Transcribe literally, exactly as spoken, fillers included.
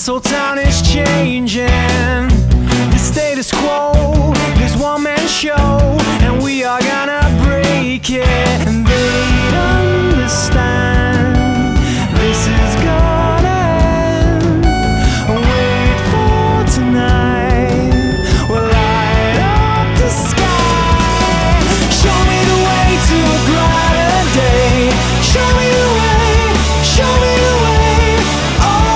This whole town is changing. The status quo, this one man show.